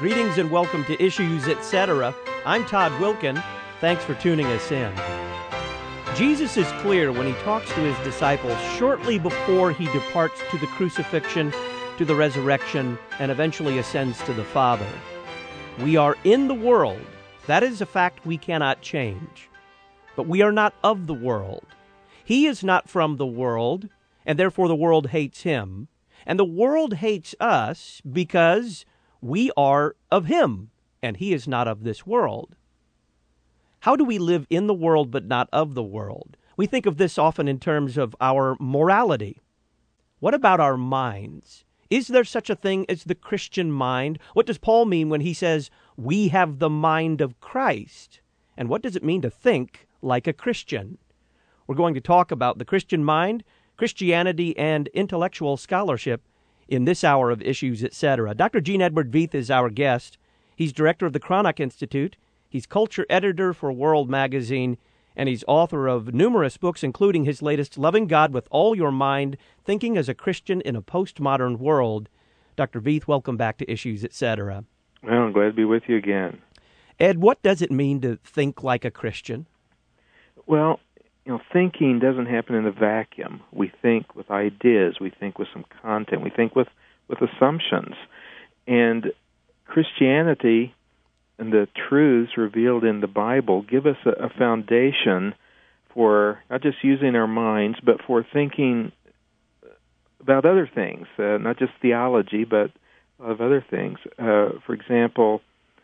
Greetings and welcome to Issues, Etc. I'm Todd Wilkin. Thanks for tuning us in. Jesus is clear when he talks to his disciples shortly before he departs to the crucifixion, to the resurrection, and eventually ascends to the Father. We are in the world. That is a fact we cannot change. But we are not of the world. He is not from the world, and therefore the world hates him. And the world hates us because we are of him, and he is not of this world. How do we live in the world but not of the world? We think of this often in terms of our morality. What about our minds? Is there such a thing as the Christian mind? What does Paul mean when he says, we have the mind of Christ? And what does it mean to think like a Christian? We're going to talk about the Christian mind, Christianity, and intellectual scholarship in this hour of Issues, Etc. Dr. Gene Edward Veith is our guest. He's director of the Cranach Institute. He's culture editor for World Magazine, and he's author of numerous books, including his latest, Loving God with All Your Mind, Thinking as a Christian in a Postmodern World. Dr. Veith, welcome back to Issues, Etc. Well, I'm glad to be with you again. Ed, what does it mean to think like a Christian? Well, thinking doesn't happen in a vacuum. We think with ideas, we think with some content, we think with assumptions. And Christianity and the truths revealed in the Bible give us a foundation for not just using our minds, but for thinking about other things, not just theology, but of other things. For example,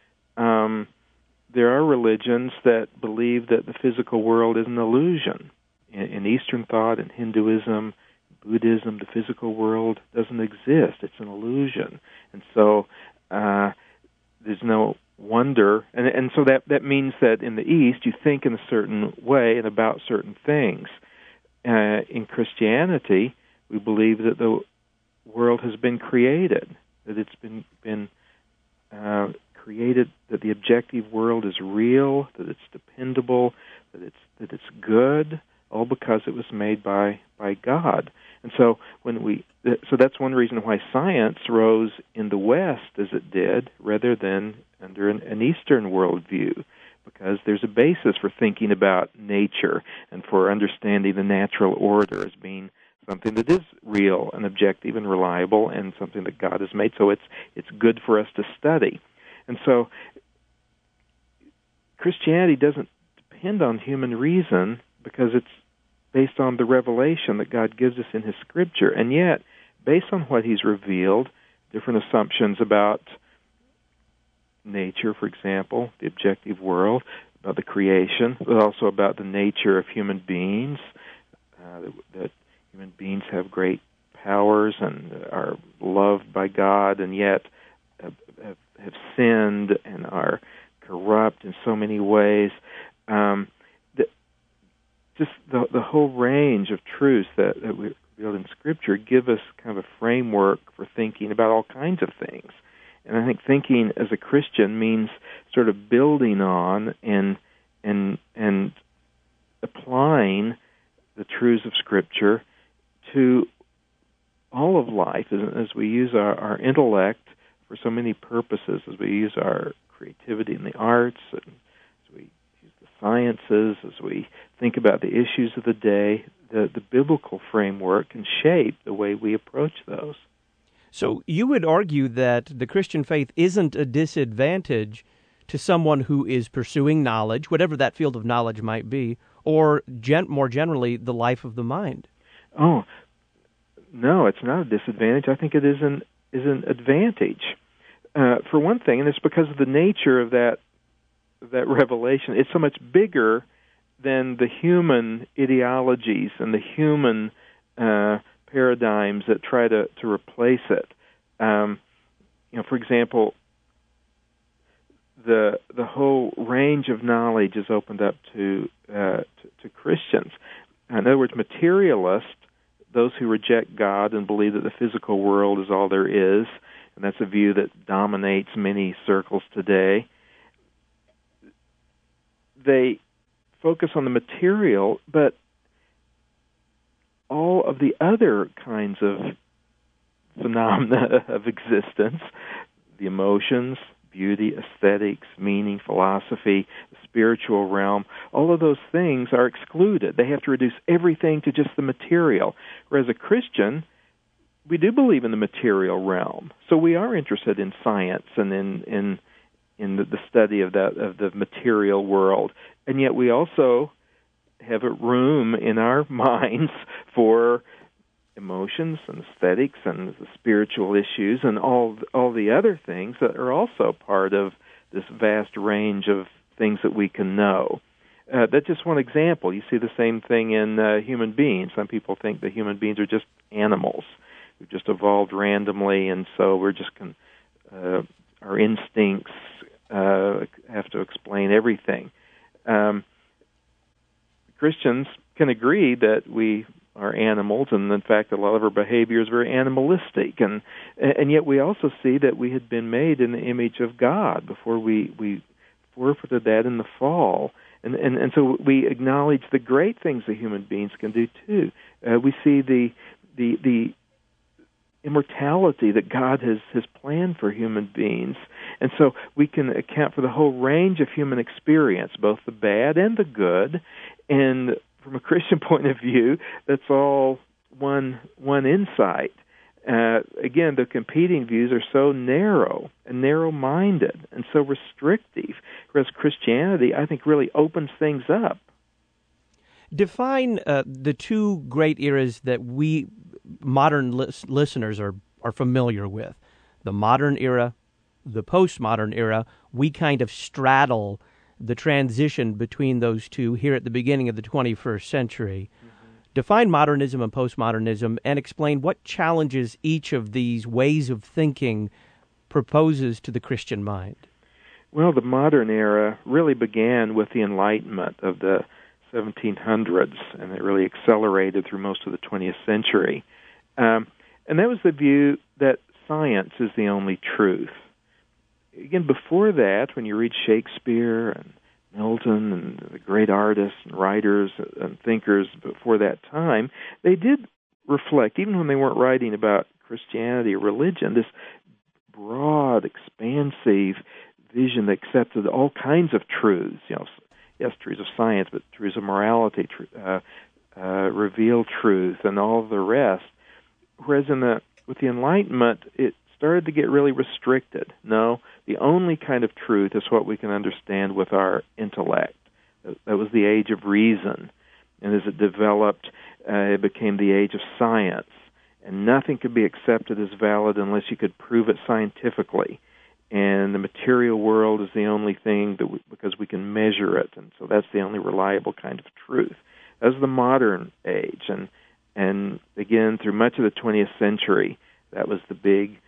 there are religions that believe that the physical world is an illusion. In Eastern thought, in Hinduism, Buddhism, the physical world doesn't exist. It's an illusion. And so there's no wonder. And so that means that in the East, you think in a certain way and about certain things. In Christianity, we believe that the world has been created, that it's been created, that the objective world is real, that it's dependable, that it's good, all because it was made by God. And so so that's one reason why science rose in the West as it did, rather than under an Eastern worldview, because there's a basis for thinking about nature and for understanding the natural order as being something that is real and objective and reliable and something that God has made. So it's good for us to study. And so Christianity doesn't depend on human reason because it's based on the revelation that God gives us in His Scripture. And yet, based on what He's revealed, different assumptions about nature, for example, the objective world, about the creation, but also about the nature of human beings, that human beings have great powers and are loved by God, and yet have sinned and are corrupt in so many ways. Just the whole range of truths that we revealed in Scripture give us kind of a framework for thinking about all kinds of things. And I think thinking as a Christian means sort of building on and applying the truths of Scripture to all of life as we use our intellect for so many purposes, as we use our creativity in the arts, and as we use the sciences, as we think about the issues of the day. The biblical framework can shape the way we approach those. So you would argue that the Christian faith isn't a disadvantage to someone who is pursuing knowledge, whatever that field of knowledge might be, or more generally, the life of the mind. Oh, no, it's not a disadvantage. I think it is an advantage. For one thing, and it's because of the nature of that revelation. It's so much bigger than the human ideologies and the human paradigms that try to replace it. For example, the whole range of knowledge is opened up to Christians. In other words, materialists, those who reject God and believe that the physical world is all there is, and that's a view that dominates many circles today. They focus on the material, but all of the other kinds of phenomena of existence, the emotions, beauty, aesthetics, meaning, philosophy, the spiritual realm, all of those things are excluded. They have to reduce everything to just the material. Whereas a Christian, we do believe in the material realm. So we are interested in science and in the study of the material world. And yet we also have a room in our minds for emotions and aesthetics and the spiritual issues and all the other things that are also part of this vast range of things that we can know. That's just one example. You see the same thing in human beings. Some people think that human beings are just animals. We've just evolved randomly, and so we're just our instincts have to explain everything. Christians can agree that we are animals, and in fact, a lot of our behavior is very animalistic, and yet we also see that we had been made in the image of God before we forfeited that in the fall, and so we acknowledge the great things that human beings can do too. We see the immortality that God has planned for human beings, and so we can account for the whole range of human experience, both the bad and the good, and from a Christian point of view, that's all one insight. Again, the competing views are so narrow and narrow-minded and so restrictive, whereas Christianity, I think, really opens things up. Define the two great eras that we modern listeners are familiar with. The modern era, the postmodern era. We kind of straddle the transition between those two here at the beginning of the 21st century. Mm-hmm. Define modernism and postmodernism and explain what challenges each of these ways of thinking proposes to the Christian mind. Well, the modern era really began with the Enlightenment of the 1700s, and it really accelerated through most of the 20th century. And that was the view that science is the only truth. Again, before that, when you read Shakespeare and Milton and the great artists and writers and thinkers before that time, they did reflect, even when they weren't writing about Christianity or religion, this broad, expansive vision that accepted all kinds of truths. Yes, truths of science, but truths of morality, revealed truth, and all of the rest. Whereas with the Enlightenment, it started to get really restricted. No, the only kind of truth is what we can understand with our intellect. That was the age of reason. And as it developed, it became the age of science. And nothing could be accepted as valid unless you could prove it scientifically. And the material world is the only thing because we can measure it. And so that's the only reliable kind of truth. That was the modern age. And again, through much of the 20th century, that was the big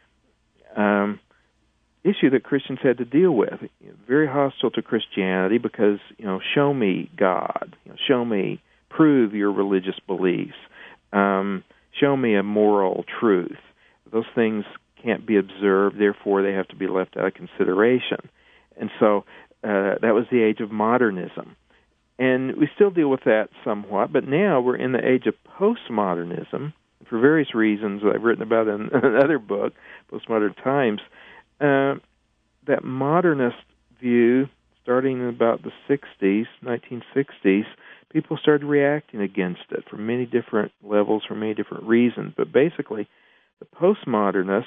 issue that Christians had to deal with. Very hostile to Christianity because, show me God. Prove your religious beliefs. Show me a moral truth. Those things can't be observed, therefore they have to be left out of consideration. And so that was the age of modernism. And we still deal with that somewhat, but now we're in the age of postmodernism, for various reasons that I've written about in another book, Postmodern Times. That modernist view, starting in about the 1960s, people started reacting against it from many different levels, for many different reasons. But basically, the postmodernists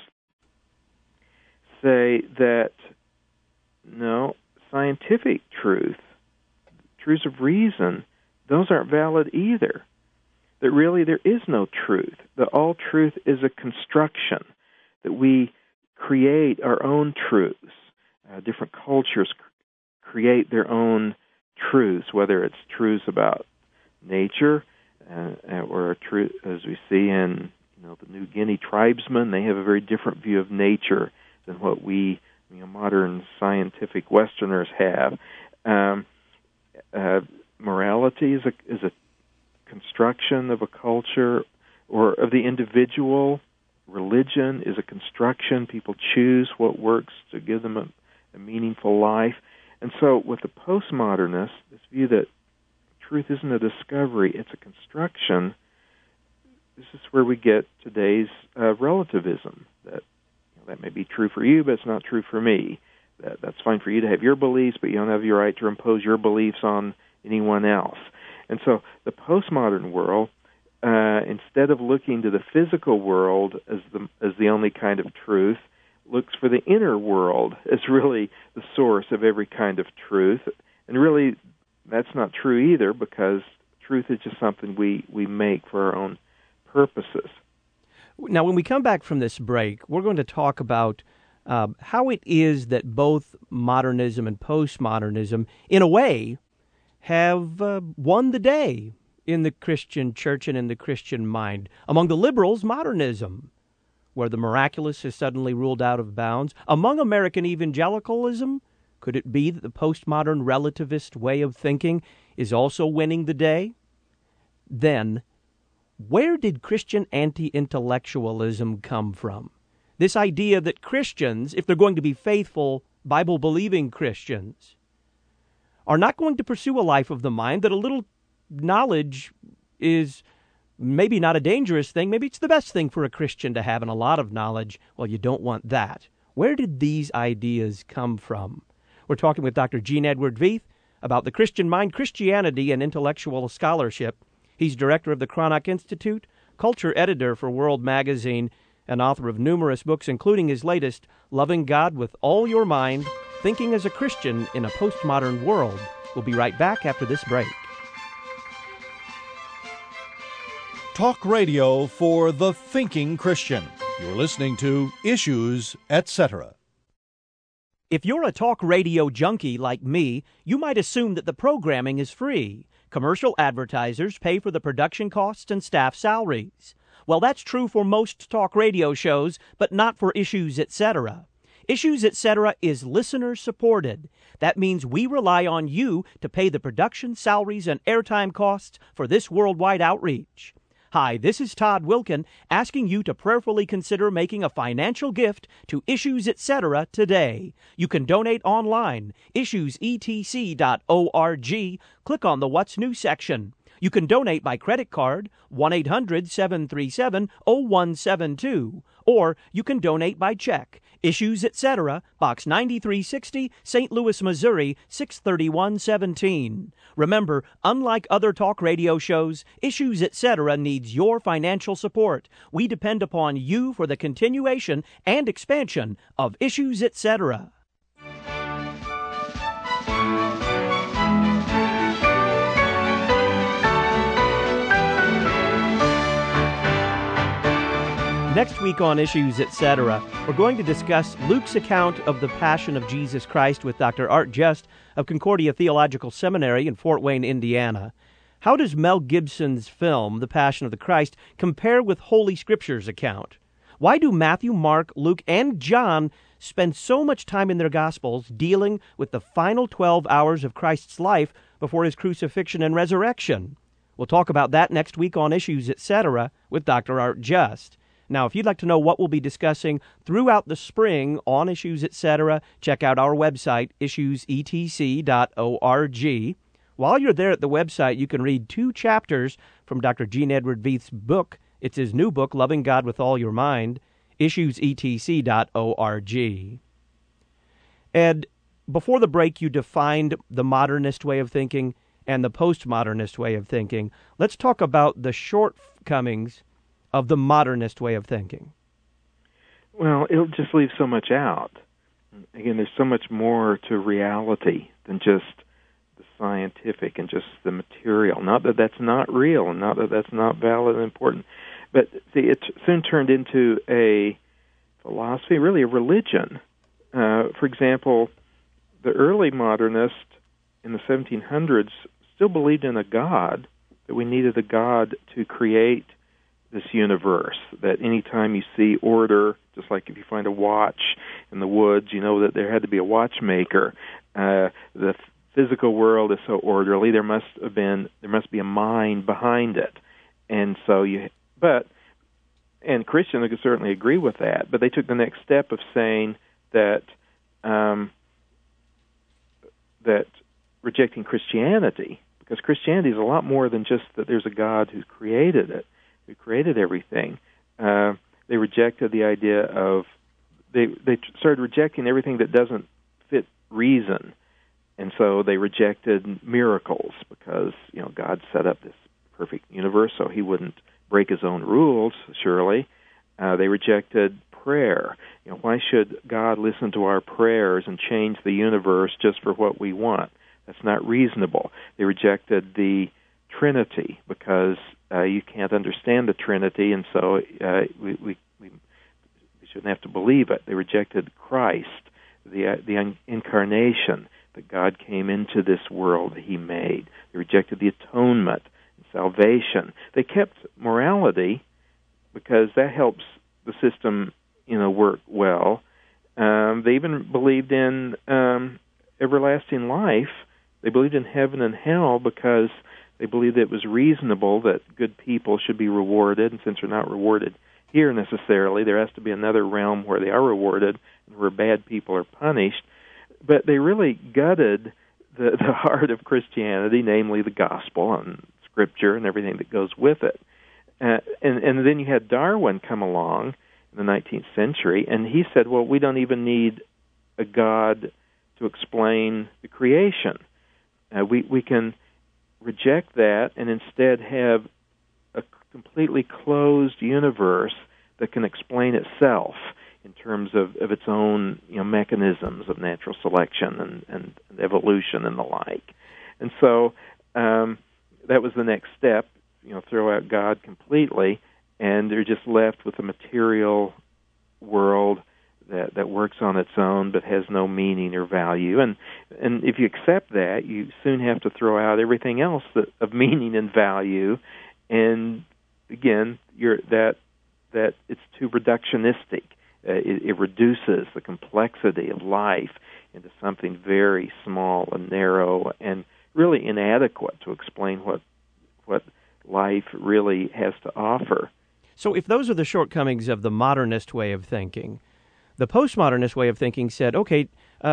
say that, no, scientific truths of reason, those aren't valid either. That really there is no truth. That all truth is a construction. That we create our own truths. Different cultures create their own truths, whether it's truths about nature, or a truth, as we see in the New Guinea tribesmen, they have a very different view of nature than what we modern scientific Westerners have. Morality is a construction of a culture or of the individual. Religion is a construction. People choose what works to give them a meaningful life. And so with the postmodernists, this view that truth isn't a discovery, it's a construction, this is where we get today's relativism, that may be true for you, but it's not true for me. That's fine for you to have your beliefs, but you don't have your right to impose your beliefs on anyone else. And so the postmodern world, instead of looking to the physical world as the only kind of truth, looks for the inner world as really the source of every kind of truth. And really, that's not true either, because truth is just something we make for our own purposes. Now, when we come back from this break, we're going to talk about how it is that both modernism and postmodernism, in a way, have won the day in the Christian church and in the Christian mind. Among the liberals, modernism, where the miraculous is suddenly ruled out of bounds. Among American evangelicalism, could it be that the postmodern relativist way of thinking is also winning the day? Then, where did Christian anti-intellectualism come from? This idea that Christians, if they're going to be faithful, Bible-believing Christians, are not going to pursue a life of the mind, that a little knowledge is maybe not a dangerous thing, maybe it's the best thing for a Christian to have, and a lot of knowledge, well, you don't want that. Where did these ideas come from? We're talking with Dr. Gene Edward Veith about the Christian mind, Christianity, and intellectual scholarship. He's director of the Cranach Institute, culture editor for World Magazine, and author of numerous books, including his latest, Loving God with All Your Mind, Thinking as a Christian in a Postmodern World. We'll be right back after this break. Talk radio for the thinking Christian. You're listening to Issues, Etc. If you're a talk radio junkie like me, you might assume that the programming is free. Commercial advertisers pay for the production costs and staff salaries. Well, that's true for most talk radio shows, but not for Issues, Etc. Issues, Etc. is listener-supported. That means we rely on you to pay the production salaries and airtime costs for this worldwide outreach. Hi, this is Todd Wilkin, asking you to prayerfully consider making a financial gift to Issues, Etc. today. You can donate online, issuesetc.org. Click on the What's New section. You can donate by credit card, 1-800-737-0172, or you can donate by check. Issues, Etc., Box 9360, St. Louis, Missouri, 63117. Remember, unlike other talk radio shows, Issues, Etc. needs your financial support. We depend upon you for the continuation and expansion of Issues, Etc. Next week on Issues, Etc., we're going to discuss Luke's account of the Passion of Jesus Christ with Dr. Art Just of Concordia Theological Seminary in Fort Wayne, Indiana. How does Mel Gibson's film, The Passion of the Christ, compare with Holy Scripture's account? Why do Matthew, Mark, Luke, and John spend so much time in their Gospels dealing with the final 12 hours of Christ's life before his crucifixion and resurrection? We'll talk about that next week on Issues, Etc. with Dr. Art Just. Now, if you'd like to know what we'll be discussing throughout the spring on Issues, Etc., check out our website, issuesetc.org. While you're there at the website, you can read 2 chapters from Dr. Gene Edward Veith's book. It's his new book, Loving God with All Your Mind, issuesetc.org. Ed, before the break, you defined the modernist way of thinking and the postmodernist way of thinking. Let's talk about the shortcomings of the modernist way of thinking. Well, it'll just leave so much out. Again, there's so much more to reality than just the scientific and just the material. Not that that's not real, and not that that's not valid and important. But see, it soon turned into a philosophy, really a religion. For example, the early modernists in the 1700s still believed in a God, that we needed a God to create this universe, that anytime you see order, just like if you find a watch in the woods, you know that there had to be a watchmaker. The physical world is so orderly, there must be a mind behind it. And so and Christians could certainly agree with that, but they took the next step of saying that that rejecting Christianity, because Christianity is a lot more than just that there's a God who created it, who created everything. They rejected the idea of, they started rejecting everything that doesn't fit reason. And so they rejected miracles because, God set up this perfect universe, so he wouldn't break his own rules, surely. They rejected prayer. Why should God listen to our prayers and change the universe just for what we want? That's not reasonable. They rejected the Trinity because you can't understand the Trinity, and so we shouldn't have to believe it. They rejected Christ, the incarnation, that God came into this world that he made. They rejected the atonement and salvation. They kept morality because that helps the system, work well. They even believed in everlasting life. They believed in heaven and hell because they believed it was reasonable that good people should be rewarded, and since they're not rewarded here necessarily, there has to be another realm where they are rewarded and where bad people are punished. But they really gutted the heart of Christianity, namely the gospel and Scripture and everything that goes with it. And then you had Darwin come along in the 19th century, and he said, well, we don't even need a God to explain the creation. We can reject that and instead have a completely closed universe that can explain itself in terms of its own mechanisms of natural selection and evolution and the like. And so that was the next step, throw out God completely, and they're just left with a material world that works on its own but has no meaning or value. And if you accept that, you soon have to throw out everything else of meaning and value. And again, that it's too reductionistic. It reduces the complexity of life into something very small and narrow and really inadequate to explain what life really has to offer. So if those are the shortcomings of the modernist way of thinking, the postmodernist way of thinking said, okay,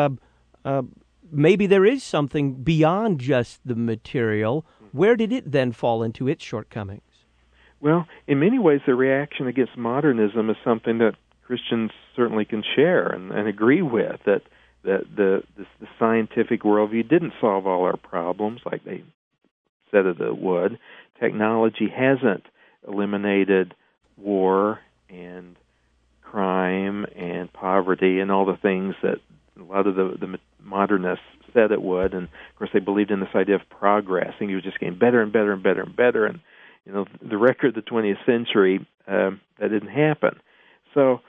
maybe there is something beyond just the material. Where did it then fall into its shortcomings? Well, in many ways, the reaction against modernism is something that Christians certainly can share and agree with, that the scientific worldview didn't solve all our problems like they said it would. Technology hasn't eliminated war and crime and poverty and all the things that a lot of the modernists said it would. And, of course, they believed in this idea of progress, and you were just getting better and better and better and better. And, the record of the 20th century, that didn't happen. So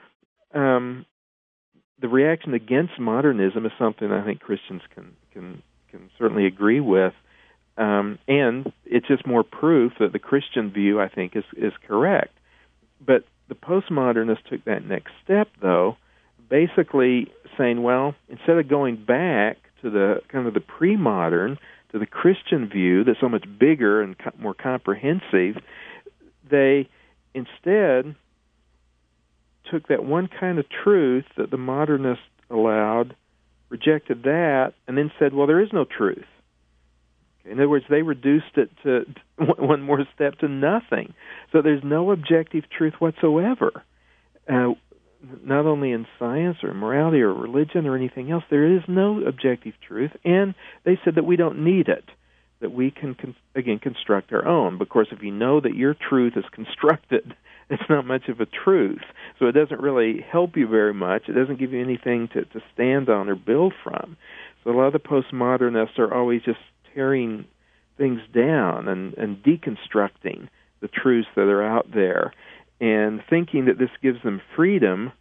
the reaction against modernism is something I think Christians can certainly agree with, and it's just more proof that the Christian view, I think, is correct. But the postmodernists took that next step, though, basically saying, well, instead of going back to the kind of the pre-modern, to the Christian view that's so much bigger and more comprehensive, they instead took that one kind of truth that the modernists allowed, rejected that, and then said, well, there is no truth. In other words, they reduced it to one more step to nothing. So there's no objective truth whatsoever. Not only in science or morality or religion or anything else, there is no objective truth. And they said that we don't need it, that we can, again, construct our own. But of course, if you know that your truth is constructed, it's not much of a truth. So it doesn't really help you very much. It doesn't give you anything to stand on or build from. So a lot of the postmodernists are always just tearing things down and deconstructing the truths that are out there and thinking that this gives them freedom.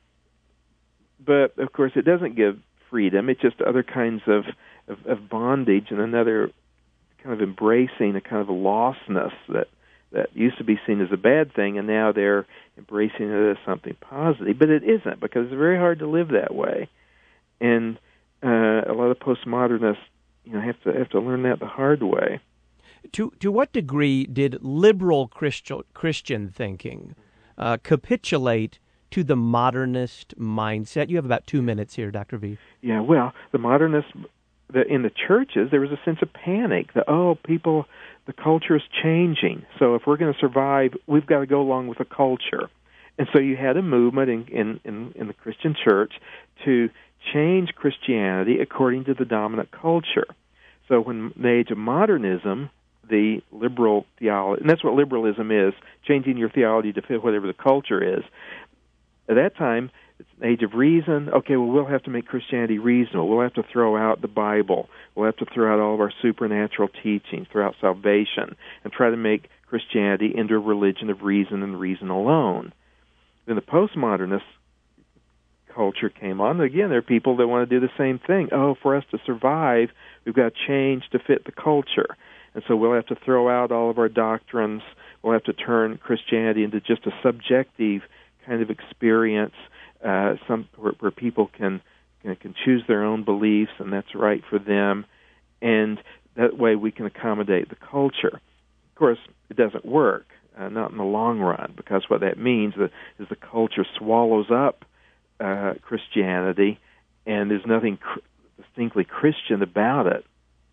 But, of course, it doesn't give freedom. It's just other kinds of bondage and another kind of embracing a kind of a lostness that used to be seen as a bad thing, and now they're embracing it as something positive. But it isn't, because it's very hard to live that way. And a lot of postmodernists have to learn that the hard way. To what degree did liberal Christian thinking capitulate to the modernist mindset? You have about 2 minutes here, Dr. V. Yeah, well, the modernists, in the churches, there was a sense of panic that, the culture is changing. So if we're going to survive, we've got to go along with the culture. And so you had a movement in the Christian church to change Christianity according to the dominant culture. So when the age of modernism, the liberal theology, and that's what liberalism is, changing your theology to fit whatever the culture is. At that time, it's an age of reason. Okay, well, we'll have to make Christianity reasonable. We'll have to throw out the Bible. We'll have to throw out all of our supernatural teachings, throw out salvation, and try to make Christianity into a religion of reason and reason alone. Then the postmodernist culture came on. Again, there are people that want to do the same thing. Oh, for us to survive, we've got to change to fit the culture. And so we'll have to throw out all of our doctrines. We'll have to turn Christianity into just a subjective kind of experience, where people can choose their own beliefs, and that's right for them. And that way we can accommodate the culture. Of course, it doesn't work, not in the long run, because what that means is the culture swallows up Christianity, and there's nothing distinctly Christian about it.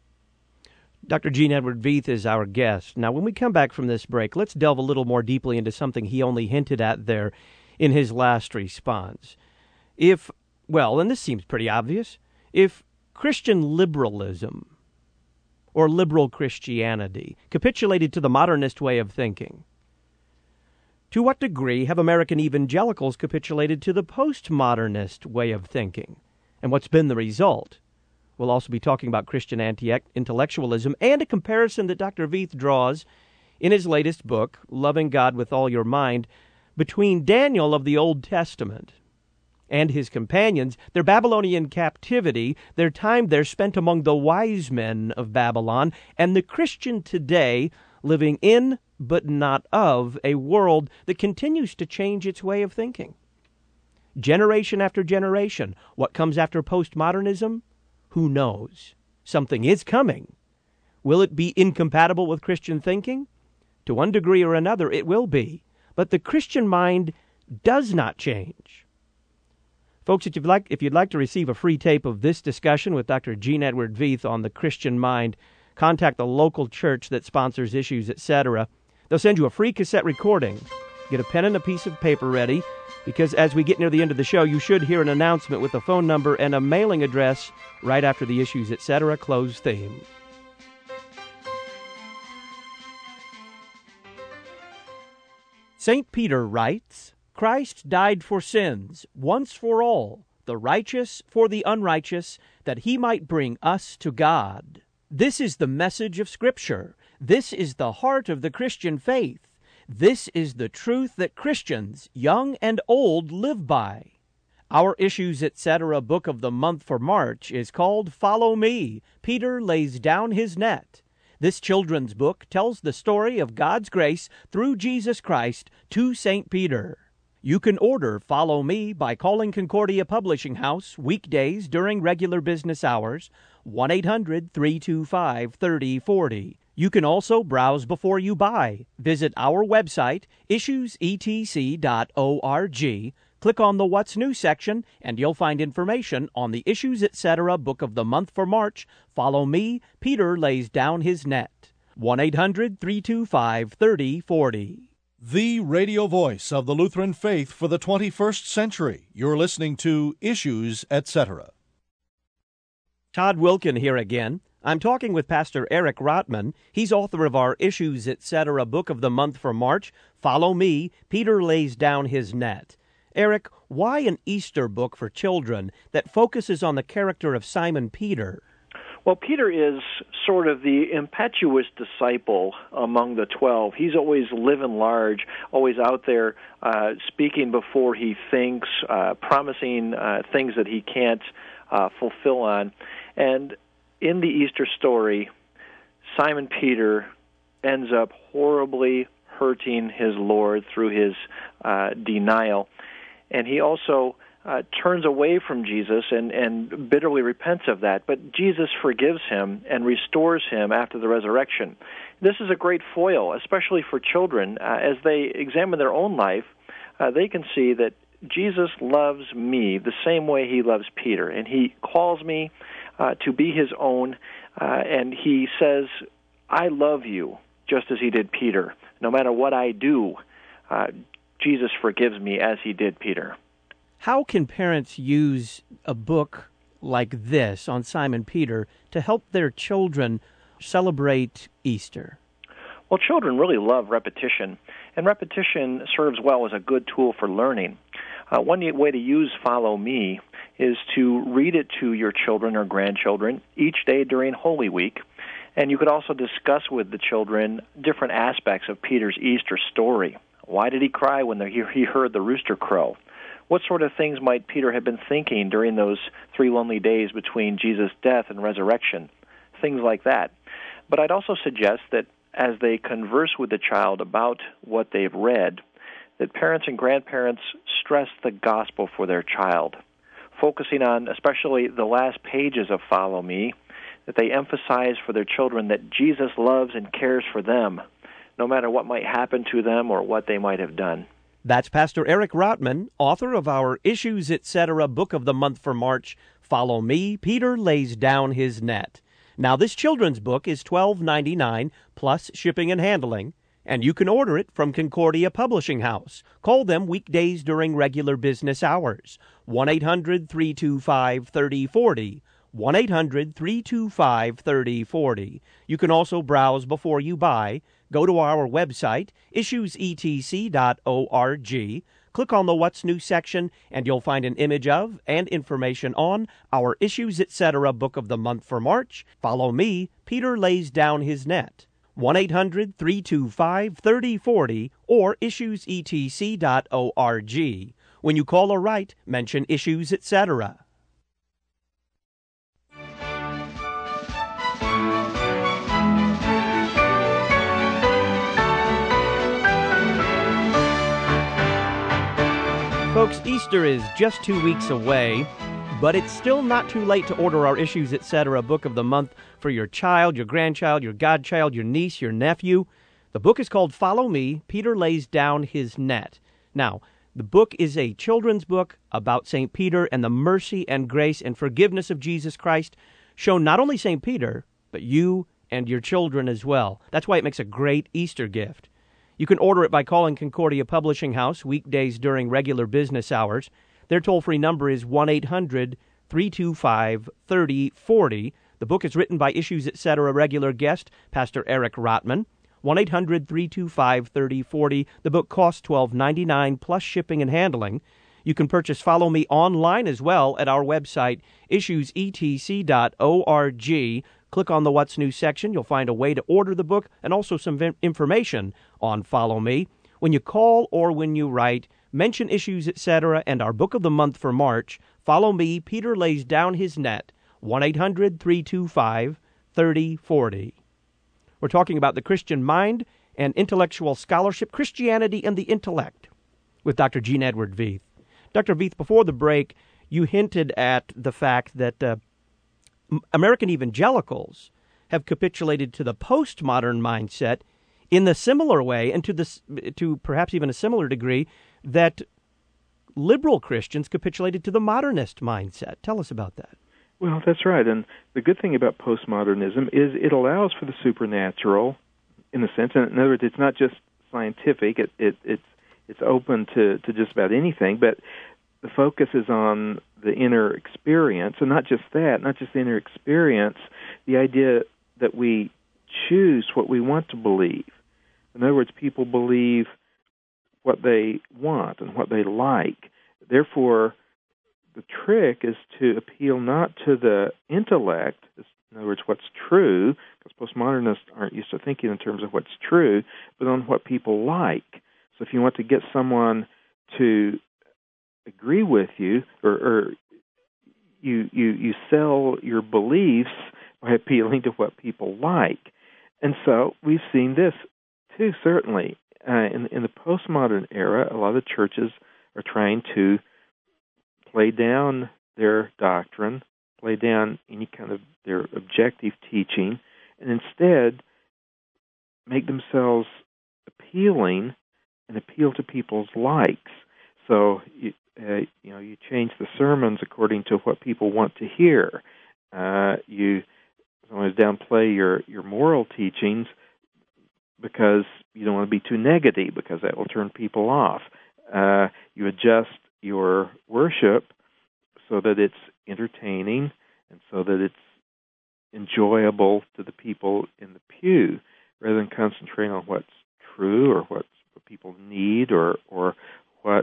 Dr. Gene Edward Veith is our guest. Now, when we come back from this break, let's delve a little more deeply into something he only hinted at there in his last response. And this seems pretty obvious, if Christian liberalism or liberal Christianity capitulated to the modernist way of thinking, to what degree have American evangelicals capitulated to the postmodernist way of thinking? And what's been the result? We'll also be talking about Christian anti-intellectualism and a comparison that Dr. Veith draws in his latest book, Loving God with All Your Mind, between Daniel of the Old Testament and his companions, their Babylonian captivity, their time there spent among the wise men of Babylon, and the Christian today living in, but not of, a world that continues to change its way of thinking. Generation after generation, what comes after postmodernism? Who knows? Something is coming. Will it be incompatible with Christian thinking? To one degree or another, it will be. But the Christian mind does not change. Folks, if you'd like to receive a free tape of this discussion with Dr. Gene Edward Veith on the Christian mind, contact the local church that sponsors Issues, etc. They'll send you a free cassette recording. Get a pen and a piece of paper ready, because as we get near the end of the show, you should hear an announcement with a phone number and a mailing address right after the Issues, etc. close theme. St. Peter writes, Christ died for sins, once for all, the righteous for the unrighteous, that he might bring us to God. This is the message of Scripture. This is the heart of the Christian faith. This is the truth that Christians, young and old, live by. Our Issues, etc. book of the month for March is called Follow Me, Peter Lays Down His Net. This children's book tells the story of God's grace through Jesus Christ to St. Peter. You can order Follow Me by calling Concordia Publishing House weekdays during regular business hours, 1-800-325-3040. You can also browse before you buy. Visit our website, issuesetc.org. Click on the What's New section, and you'll find information on the Issues, etc. book of the month for March. Follow Me, Peter Lays Down His Net. 1-800-325-3040. The radio voice of the Lutheran faith for the 21st century. You're listening to Issues, etc. Todd Wilken here again. I'm talking with Pastor Eric Rotman. He's author of our Issues, etc. book of the month for March. Follow Me, Peter Lays Down His Net. Eric, why an Easter book for children that focuses on the character of Simon Peter? Well, Peter is sort of the impetuous disciple among the 12. He's always living large, always out there speaking before he thinks, promising things that he can't fulfill on. And in the Easter story, Simon Peter ends up horribly hurting his Lord through his denial. And he also turns away from Jesus and bitterly repents of that. But Jesus forgives him and restores him after the resurrection. This is a great foil, especially for children. As they examine their own life, they can see that Jesus loves me the same way he loves Peter. And he calls me to be his own, and he says, I love you, just as he did Peter. No matter what I do, Jesus forgives me as he did Peter. How can parents use a book like this on Simon Peter to help their children celebrate Easter? Well, children really love repetition, and repetition serves well as a good tool for learning. One neat way to use Follow Me is to read it to your children or grandchildren each day during Holy Week. And you could also discuss with the children different aspects of Peter's Easter story. Why did he cry when he heard the rooster crow? What sort of things might Peter have been thinking during those 3 lonely days between Jesus' death and resurrection? Things like that. But I'd also suggest that as they converse with the child about what they've read, that parents and grandparents stress the gospel for their child, focusing on especially the last pages of Follow Me, that they emphasize for their children that Jesus loves and cares for them, no matter what might happen to them or what they might have done. That's Pastor Eric Rotman, author of our Issues, Etc. Book of the Month for March, Follow Me, Peter Lays Down His Net. Now, this children's book is $12.99 plus shipping and handling, and you can order it from Concordia Publishing House. Call them weekdays during regular business hours, 1-800-325-3040, 1-800-325-3040. You can also browse before you buy. Go to our website, issuesetc.org. Click on the What's New section, and you'll find an image of and information on our Issues, Etc. Book of the Month for March. Follow Me, Peter Lays Down His Net. 1-800-325-3040 or issuesetc.org. When you call or write, mention Issues, Etc. Folks, Easter is just 2 weeks away, but it's still not too late to order our Issues, Etc. Book of the Month for your child, your grandchild, your godchild, your niece, your nephew. The book is called Follow Me, Peter Lays Down His Net. Now, the book is a children's book about St. Peter and the mercy and grace and forgiveness of Jesus Christ, shown not only St. Peter, but you and your children as well. That's why it makes a great Easter gift. You can order it by calling Concordia Publishing House weekdays during regular business hours. Their toll-free number is 1-800-325-3040. The book is written by Issues, Etc. regular guest, Pastor Eric Rotman. 1-800-325-3040. The book costs $12.99 plus shipping and handling. You can purchase Follow Me online as well at our website, issuesetc.org. Click on the What's New section. You'll find a way to order the book and also some information on Follow Me. When you call or when you write, mention Issues, Etc. and our Book of the Month for March, Follow Me, Peter Lays Down His Net, 1-800-325-3040. We're talking about the Christian mind and intellectual scholarship, Christianity and the Intellect, with Dr. Gene Edward Veith. Dr. Veith, before the break, you hinted at the fact that American evangelicals have capitulated to the postmodern mindset in the similar way, and to perhaps even a similar degree, that liberal Christians capitulated to the modernist mindset. Tell us about that. Well, that's right. And the good thing about postmodernism is it allows for the supernatural, in a sense. And in other words, it's not just scientific. It's open to just about anything, but the focus is on the inner experience, and not just that, not just the inner experience, the idea that we choose what we want to believe. In other words, people believe what they want and what they like. Therefore, the trick is to appeal not to the intellect, in other words, what's true, because postmodernists aren't used to thinking in terms of what's true, but on what people like. So if you want to get someone to agree with you, or you sell your beliefs by appealing to what people like. And so we've seen this too, certainly. In the postmodern era, a lot of churches are trying to play down their doctrine, play down any kind of their objective teaching, and instead make themselves appealing and appeal to people's likes. So you change the sermons according to what people want to hear. You always downplay your moral teachings because you don't want to be too negative, because that will turn people off. You adjust your worship so that it's entertaining and so that it's enjoyable to the people in the pew, rather than concentrating on what's true or what people need or what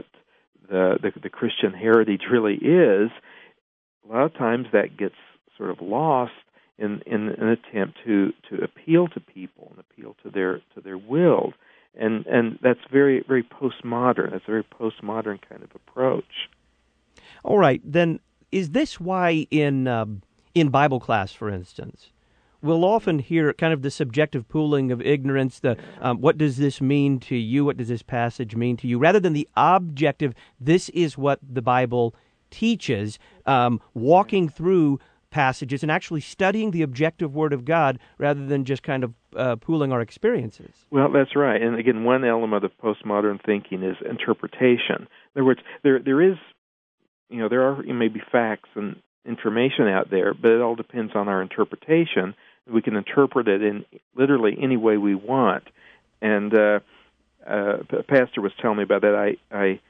the Christian heritage really is. A lot of times that gets sort of lost in an attempt to appeal to people and appeal to their will, and that's very, very postmodern. That's a very postmodern kind of approach. All right, then is this why in Bible class, for instance, we'll often hear kind of the subjective pooling of ignorance, what does this mean to you, what does this passage mean to you, rather than the objective, this is what the Bible teaches, walking through passages and actually studying the objective Word of God rather than just kind of pooling our experiences. Well, that's right. And again, one element of postmodern thinking is interpretation. In other words, there is, there are maybe facts and information out there, but it all depends on our interpretation. We can interpret it in literally any way we want. And a pastor was telling me about that. I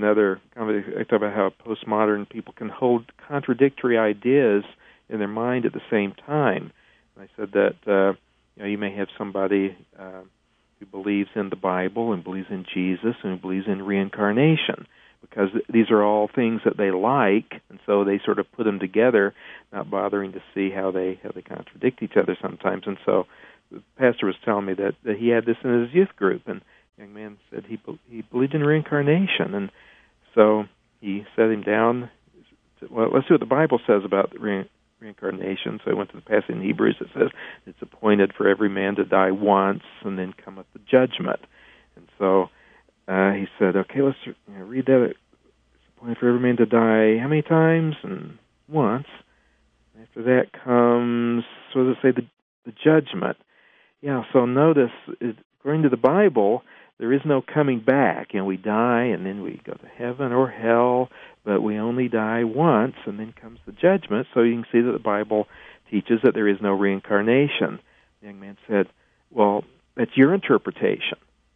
talk about how postmodern people can hold contradictory ideas in their mind at the same time. And I said that you may have somebody who believes in the Bible and believes in Jesus and believes in reincarnation, because these are all things that they like, and so they sort of put them together, not bothering to see how they contradict each other sometimes. And so the pastor was telling me that he had this in his youth group, and the young man said he believed in reincarnation, and so he set him down. Well, let's see what the Bible says about reincarnation. So I went to the passage in Hebrews that says it's appointed for every man to die once, and then cometh the judgment. And so he said, okay, let's read that. It's appointed for every man to die how many times? And once. After that comes, what does it say, the judgment? Yeah, so notice, according to the Bible, there is no coming back. We die, and then we go to heaven or hell, but we only die once, and then comes the judgment. So you can see that the Bible teaches that there is no reincarnation. The young man said, well, that's your interpretation.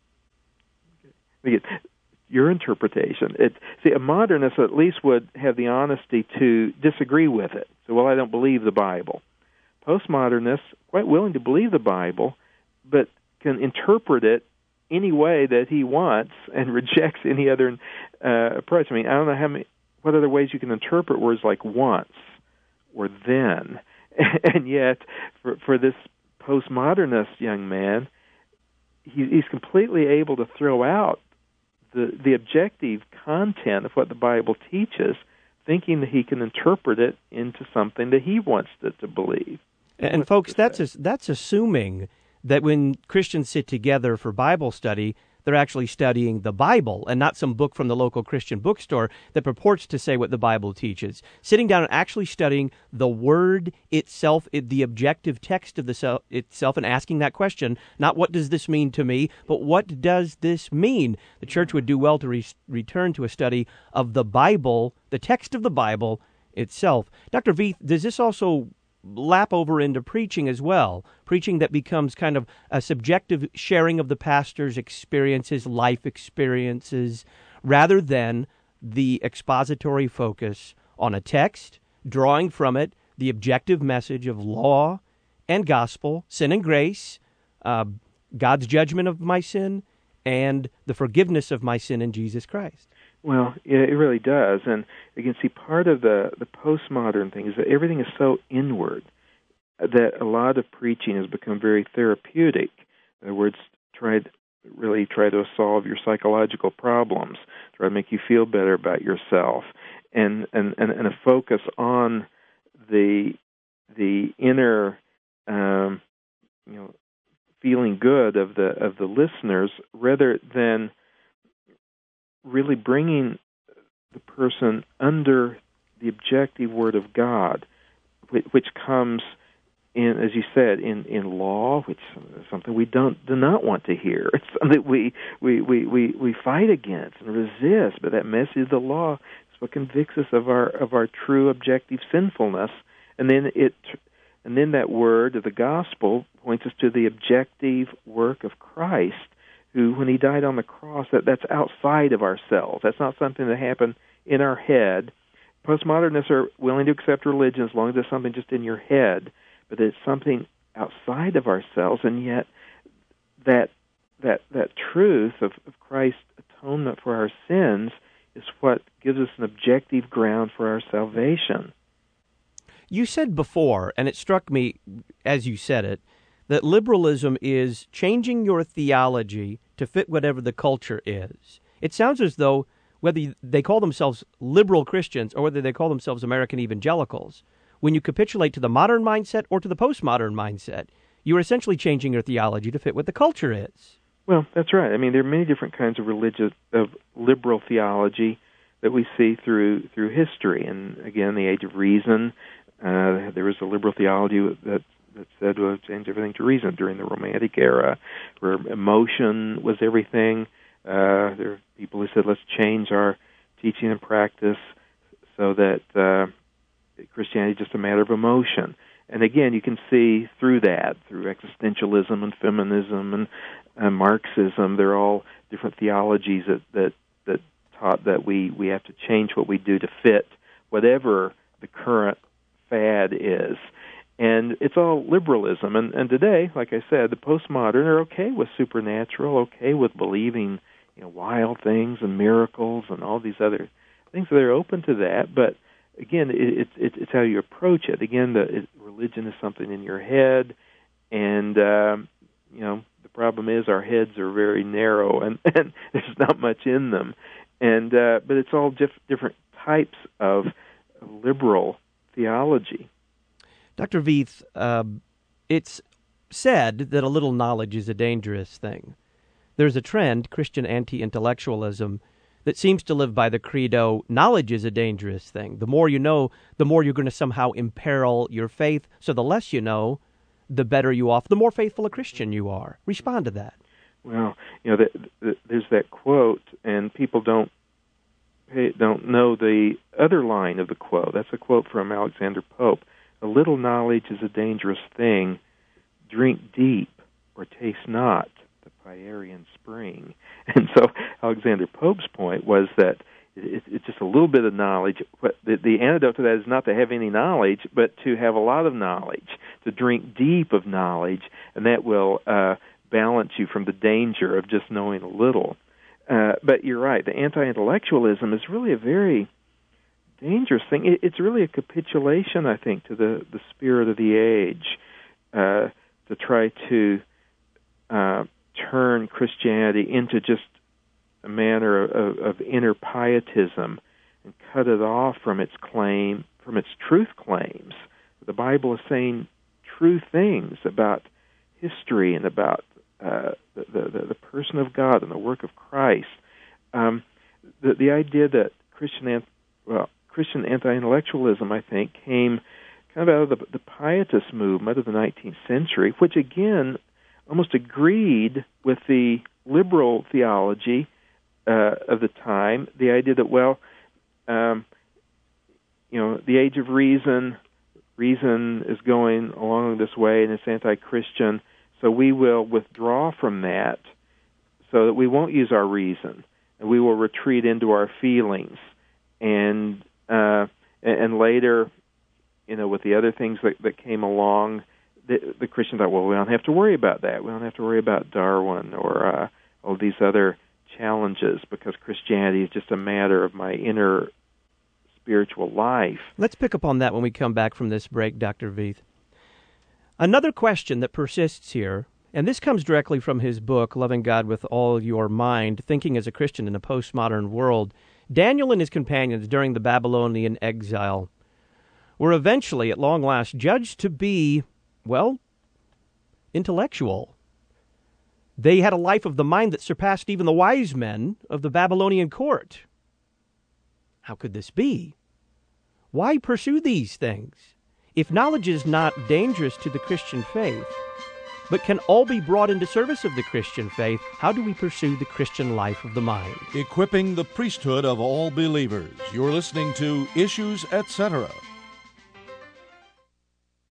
Your interpretation. A modernist at least would have the honesty to disagree with it. So, well, I don't believe the Bible. Postmodernists, quite willing to believe the Bible, but can interpret it any way that he wants and rejects any other approach. I don't know what other ways you can interpret words like once or then. And yet, for this postmodernist young man, he's completely able to throw out the objective content of what the Bible teaches, thinking that he can interpret it into something that he wants it to believe. And folks, that's assuming that when Christians sit together for Bible study, they're actually studying the Bible and not some book from the local Christian bookstore that purports to say what the Bible teaches. Sitting down and actually studying the Word itself, the objective text of itself, and asking that question, not what does this mean to me, but what does this mean? The church would do well to return to a study of the Bible, the text of the Bible itself. Dr. Veith, does this also lap over into preaching as well, preaching that becomes kind of a subjective sharing of the pastor's experiences, life experiences, rather than the expository focus on a text, drawing from it the objective message of law and gospel, sin and grace, God's judgment of my sin, and the forgiveness of my sin in Jesus Christ? Well, it really does. And you can see part of the postmodern thing is that everything is so inward that a lot of preaching has become very therapeutic. In other words, try to solve your psychological problems, try to make you feel better about yourself, and a focus on the inner feeling good of the listeners, rather than really bringing the person under the objective Word of God, which comes in, as you said, in law, which is something we do not want to hear. It's something we fight against and resist. But that message of the law is what convicts us of our true objective sinfulness, and then that word of the gospel points us to the objective work of Christ, who, when he died on the cross, that's outside of ourselves. That's not something that happened in our head. Postmodernists are willing to accept religion as long as it's something just in your head, but it's something outside of ourselves, and yet that truth of Christ's atonement for our sins is what gives us an objective ground for our salvation. You said before, and it struck me as you said it, that liberalism is changing your theology to fit whatever the culture is. It sounds as though whether they call themselves liberal Christians or whether they call themselves American evangelicals, when you capitulate to the modern mindset or to the postmodern mindset, you are essentially changing your theology to fit what the culture is. Well, that's right. I mean, there are many different kinds of liberal theology that we see through history. And again, the age of reason, there was a liberal theology that said we'll change everything to reason during the Romantic era, where emotion was everything. There are people who said, let's change our teaching and practice so that Christianity is just a matter of emotion. And again, you can see through that, through existentialism and feminism and Marxism, they're all different theologies that taught that we have to change what we do to fit whatever the current fad is. And it's all liberalism. And today, like I said, the postmodern are okay with supernatural, okay with believing, wild things and miracles and all these other things. They're open to that. But again, it's how you approach it. Again, religion is something in your head, and the problem is our heads are very narrow, and there's not much in them. And but it's all different types of liberal theology. Dr. Veith, it's said that a little knowledge is a dangerous thing. There's a trend, Christian anti-intellectualism, that seems to live by the credo, knowledge is a dangerous thing. The more you know, the more you're going to somehow imperil your faith. So the less you know, the better you off, the more faithful a Christian you are. Respond to that. Well, there's that quote, and people don't know the other line of the quote. That's a quote from Alexander Pope. A little knowledge is a dangerous thing. Drink deep or taste not the Pierian spring. And so Alexander Pope's point was that it's just a little bit of knowledge. But the antidote to that is not to have any knowledge, but to have a lot of knowledge, to drink deep of knowledge, and that will balance you from the danger of just knowing a little. But you're right, the anti-intellectualism is really a very dangerous thing. It's really a capitulation, I think, to the spirit of the age, to try to turn Christianity into just a manner of inner pietism and cut it off from its truth claims. The Bible is saying true things about history and about the person of God and the work of Christ. The idea that Christian anti-intellectualism, I think, came kind of out of the pietist movement of the 19th century, which again almost agreed with the liberal theology of the time. The idea that, the age of reason is going along this way, and it's anti-Christian, so we will withdraw from that so that we won't use our reason, and we will retreat into our feelings. And later, with the other things that came along, the Christian thought, well, we don't have to worry about that. We don't have to worry about Darwin or all these other challenges because Christianity is just a matter of my inner spiritual life. Let's pick up on that when we come back from this break, Dr. Veith. Another question that persists here, and this comes directly from his book, Loving God with All Your Mind, Thinking as a Christian in a Postmodern World. Daniel and his companions during the Babylonian exile were eventually, at long last, judged to be, intellectual. They had a life of the mind that surpassed even the wise men of the Babylonian court. How could this be? Why pursue these things? If knowledge is not dangerous to the Christian faith, but can all be brought into service of the Christian faith, how do we pursue the Christian life of the mind? Equipping the priesthood of all believers. You're listening to Issues, Etc.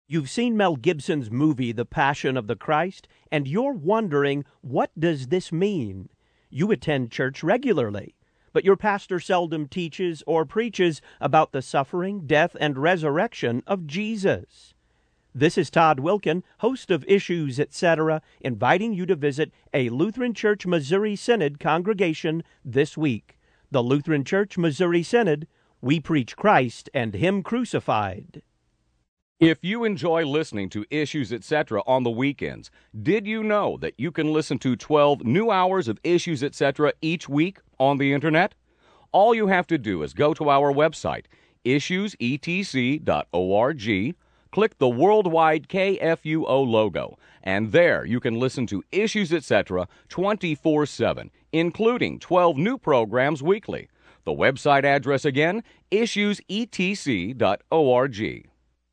You've seen Mel Gibson's movie, The Passion of the Christ, and you're wondering, what does this mean? You attend church regularly, but your pastor seldom teaches or preaches about the suffering, death, and resurrection of Jesus. This is Todd Wilkin, host of Issues, Etc., inviting you to visit a Lutheran Church Missouri Synod congregation this week. The Lutheran Church Missouri Synod, we preach Christ and Him crucified. If you enjoy listening to Issues, Etc. on the weekends, did you know that you can listen to 12 new hours of Issues, Etc. each week on the Internet? All you have to do is go to our website, issuesetc.org, click the worldwide KFUO logo, and there you can listen to Issues, Etc. 24/7, including 12 new programs weekly. The website address again, issuesetc.org.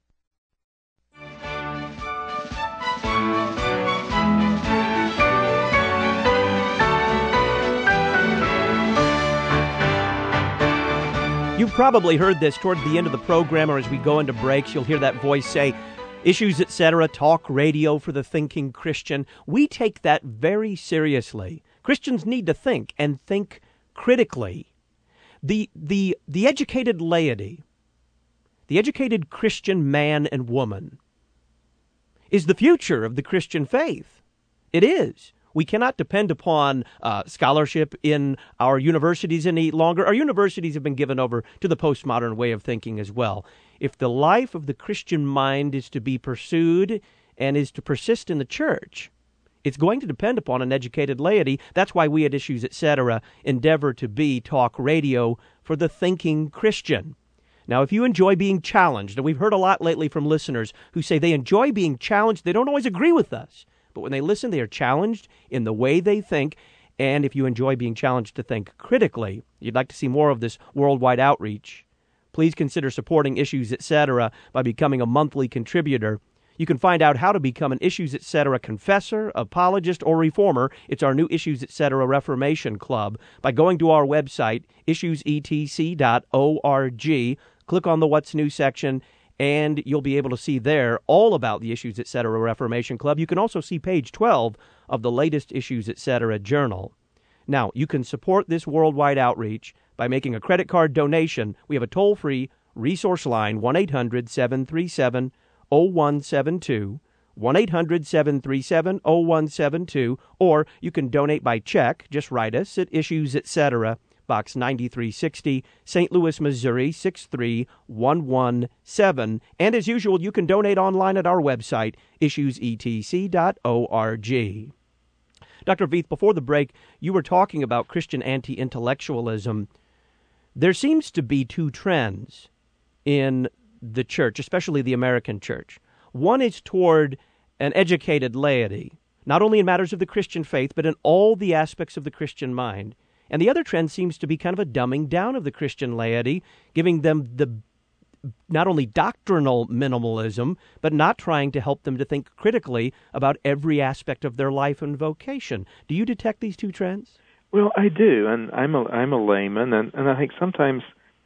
You've probably heard this toward the end of the program, or as we go into breaks, you'll hear that voice say, Issues, Etc., talk radio for the thinking Christian. We take that very seriously. Christians need to think, and think critically. The educated laity, the educated Christian man and woman, is the future of the Christian faith. It is. We cannot depend upon scholarship in our universities any longer. Our universities have been given over to the postmodern way of thinking as well. If the life of the Christian mind is to be pursued and is to persist in the church, it's going to depend upon an educated laity. That's why we at Issues, Etc. endeavor to be talk radio for the thinking Christian. Now, if you enjoy being challenged, and we've heard a lot lately from listeners who say they enjoy being challenged, they don't always agree with us. But when they listen, they are challenged in the way they think. And if you enjoy being challenged to think critically, you'd like to see more of this worldwide outreach, please consider supporting Issues, Etc. by becoming a monthly contributor. You can find out how to become an Issues, Etc. confessor, apologist, or reformer. It's our new Issues, Etc. Reformation Club by going to our website, issuesetc.org. Click on the What's New section, and you'll be able to see there all about the Issues, Etc. Reformation Club. You can also see page 12 of the latest Issues, Etc. journal. Now, you can support this worldwide outreach by making a credit card donation. We have a toll-free resource line, 1-800-737-0172, 1-800-737-0172, or you can donate by check. Just write us at Issues, Etc., Box 9360, St. Louis, Missouri, 63117. And as usual, you can donate online at our website, issuesetc.org. Dr. Veith, before the break, you were talking about Christian anti-intellectualism. There seems to be two trends in the church, especially the American church. One is toward an educated laity, not only in matters of the Christian faith, but in all the aspects of the Christian mind. And the other trend seems to be kind of a dumbing down of the Christian laity, giving them the not only doctrinal minimalism, but not trying to help them to think critically about every aspect of their life and vocation. Do you detect these two trends? Well, I do, and I'm a layman, and I think sometimes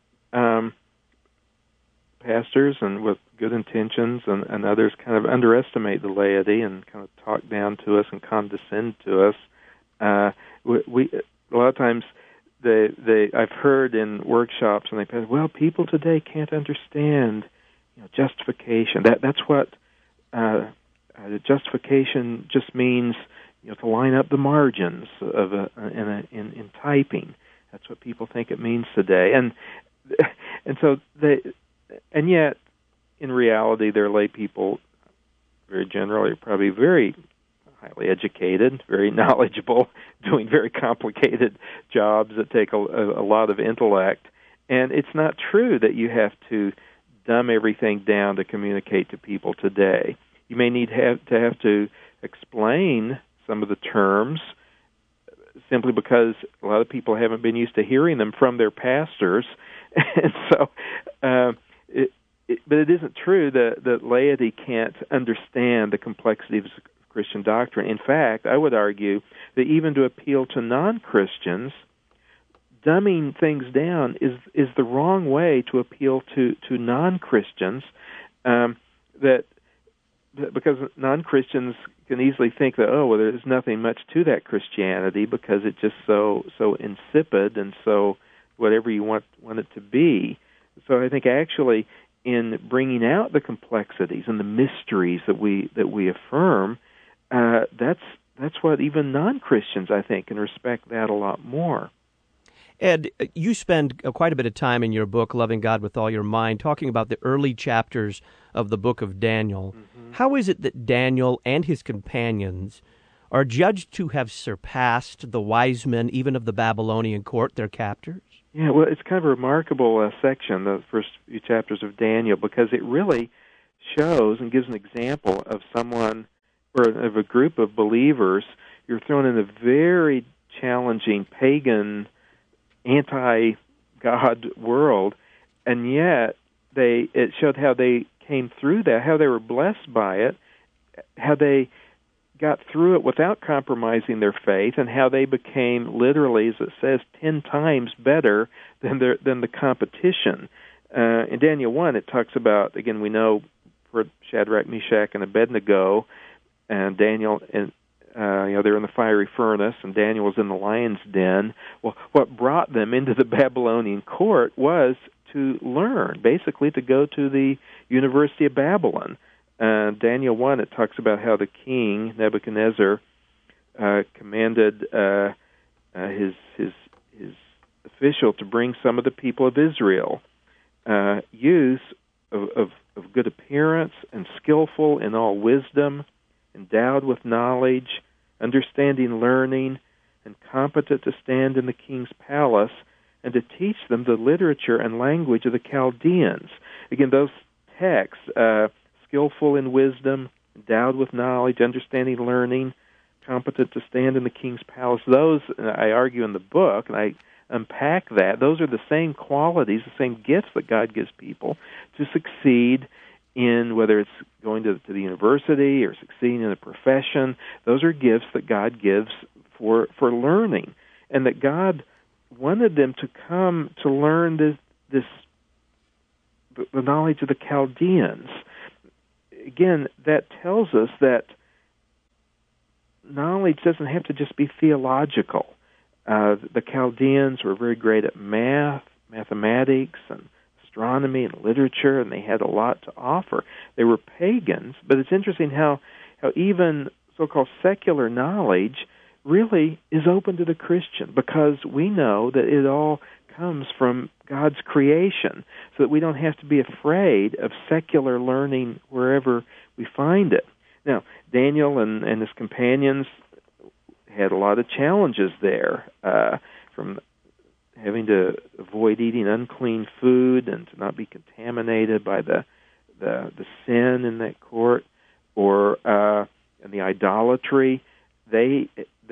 pastors and with good intentions and others kind of underestimate the laity and kind of talk down to us and condescend to us. We a lot of times I've heard in workshops and they say, well, people today can't understand justification. That's what justification just means, to line up the margins of in typing. That's what people think it means today, and so and yet in reality, they're lay people. Very generally, probably very highly educated, very knowledgeable, doing very complicated jobs that take a lot of intellect. And it's not true that you have to dumb everything down to communicate to people today. You may need to explain some of the terms simply because a lot of people haven't been used to hearing them from their pastors. And so, but it isn't true that laity can't understand the complexities of Christian doctrine. In fact, I would argue that even to appeal to non-Christians, dumbing things down is the wrong way to appeal to non-Christians. That because non-Christians can easily think that, oh, well, there's nothing much to that Christianity because it's just so insipid and so whatever you want it to be. So I think actually in bringing out the complexities and the mysteries that we affirm, that's what even non-Christians, I think, can respect that a lot more. Ed, you spend quite a bit of time in your book, Loving God with All Your Mind, talking about the early chapters of the book of Daniel. Mm-hmm. How is it that Daniel and his companions are judged to have surpassed the wise men, even of the Babylonian court, their captors? Yeah, well, it's kind of a remarkable section, the first few chapters of Daniel, because it really shows and gives an example of someone or of a group of believers. You're thrown in a very challenging pagan, anti-God world, and yet it showed how they came through that, how they were blessed by it, how they got through it without compromising their faith, and how they became literally, as it says, 10 times better than the competition. In Daniel 1, it talks about, again, we know for Shadrach, Meshach, and Abednego, and Daniel and they're in the fiery furnace, and Daniel was in the lion's den. Well, what brought them into the Babylonian court was to learn, basically to go to the University of Babylon. Daniel 1, it talks about how the king, Nebuchadnezzar, commanded his official to bring some of the people of Israel, youths of good appearance and skillful in all wisdom, endowed with knowledge, understanding learning, and competent to stand in the king's palace, and to teach them the literature and language of the Chaldeans. Again, those texts, skillful in wisdom, endowed with knowledge, understanding learning, competent to stand in the king's palace, those, I argue in the book, and I unpack that, those are the same qualities, the same gifts that God gives people to succeed in, whether it's going to the university or succeeding in a profession. Those are gifts that God gives for learning, and that God wanted them to come to learn the knowledge of the Chaldeans. Again, that tells us that knowledge doesn't have to just be theological. The Chaldeans were very great at mathematics, and astronomy and literature, and they had a lot to offer. They were pagans, but it's interesting how even so-called secular knowledge really is open to the Christian, because we know that it all comes from God's creation, so that we don't have to be afraid of secular learning wherever we find it. Now, Daniel and his companions had a lot of challenges there, from having to avoid eating unclean food and to not be contaminated by the sin in that court, or and the idolatry. They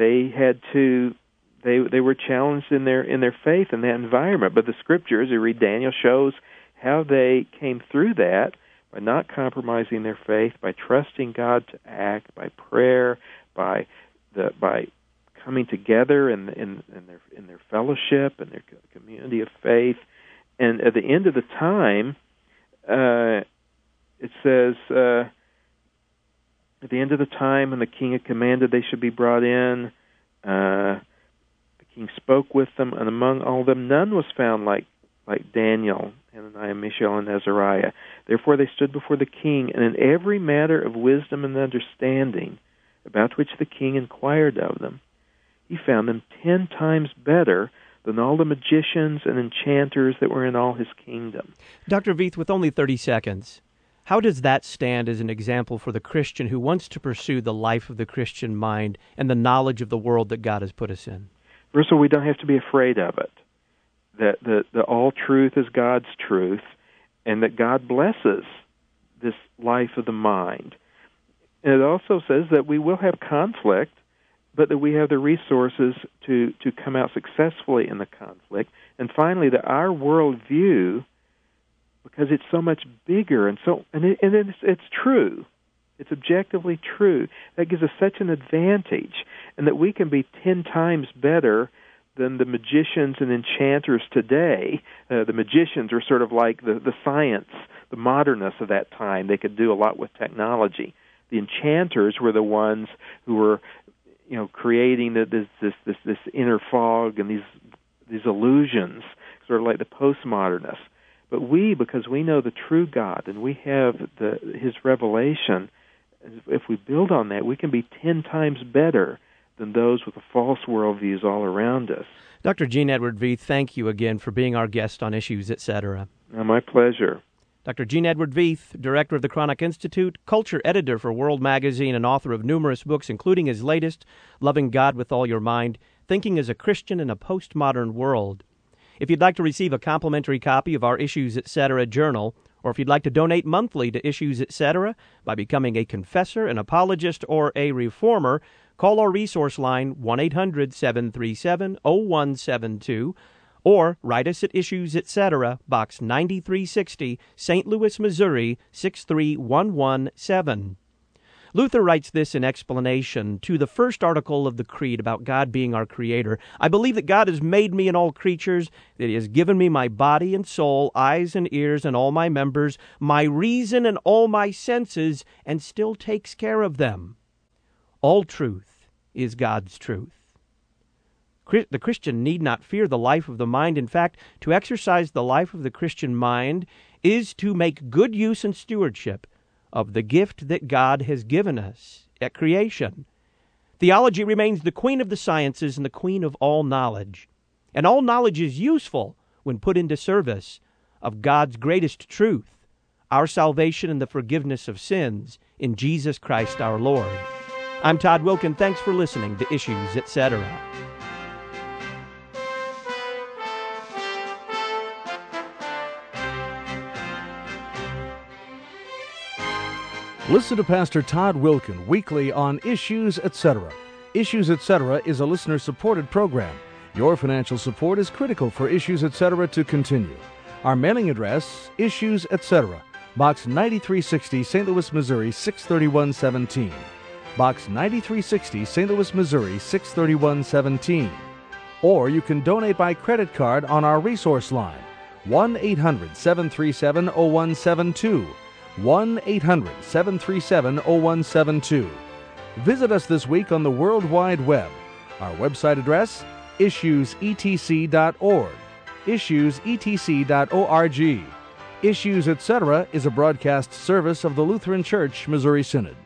were challenged in their faith in that environment. But the Scriptures, you read Daniel, shows how they came through that by not compromising their faith, by trusting God to act, by prayer, by coming together in their fellowship and their community of faith. And at the end of the time, it says, at the end of the time, when the king had commanded they should be brought in, the king spoke with them, and among all of them none was found like Daniel, Hananiah, Mishael, and Azariah. Therefore they stood before the king, and in every matter of wisdom and understanding, about which the king inquired of them, he found them 10 times better than all the magicians and enchanters that were in all his kingdom. Dr. Veith, with only 30 seconds, how does that stand as an example for the Christian who wants to pursue the life of the Christian mind and the knowledge of the world that God has put us in? First of all, we don't have to be afraid of it. That all truth is God's truth, and that God blesses this life of the mind. And it also says that we will have conflict, but that we have the resources to come out successfully in the conflict. And finally, that our worldview, because it's so much bigger and it's true, it's objectively true, that gives us such an advantage, and that we can be 10 times better than the magicians and enchanters today. The magicians are sort of like the science, the modernists of that time. They could do a lot with technology. the enchanters were the ones who were, creating this inner fog and these illusions, sort of like the postmodernists. But because we know the true God and we have His revelation, if we build on that, we can be 10 times better than those with the false worldviews all around us. Dr. Gene Edward Veith, thank you again for being our guest on Issues, Etc. My pleasure. Dr. Gene Edward Veith, director of the Chronic Institute, culture editor for World Magazine, and author of numerous books, including his latest, Loving God with All Your Mind, Thinking as a Christian in a Postmodern World. If you'd like to receive a complimentary copy of our Issues, Etc. journal, or if you'd like to donate monthly to Issues, Etc. by becoming a confessor, an apologist, or a reformer, call our resource line 1-800-737-0172, or write us at Issues, Etc., Box 9360, St. Louis, Missouri, 63117. Luther writes this in explanation to the first article of the Creed about God being our Creator. I believe that God has made me and all creatures, that He has given me my body and soul, eyes and ears and all my members, my reason and all my senses, and still takes care of them. All truth is God's truth. The Christian need not fear the life of the mind. In fact, to exercise the life of the Christian mind is to make good use and stewardship of the gift that God has given us at creation. Theology remains the queen of the sciences and the queen of all knowledge. And all knowledge is useful when put into service of God's greatest truth, our salvation and the forgiveness of sins in Jesus Christ our Lord. I'm Todd Wilkin. Thanks for listening to Issues, Etc. Listen to Pastor Todd Wilkin weekly on Issues, Etc. Issues, Etc. is a listener-supported program. Your financial support is critical for Issues, Etc. to continue. Our mailing address, Issues, Etc., Box 9360, St. Louis, Missouri, 63117. Box 9360, St. Louis, Missouri, 63117. Or you can donate by credit card on our resource line, 1-800-737-0172. 1-800-737-0172. Visit us this week on the World Wide Web. Our website address, issuesetc.org. issuesetc.org. Issues, Etc. is a broadcast service of the Lutheran Church Missouri Synod.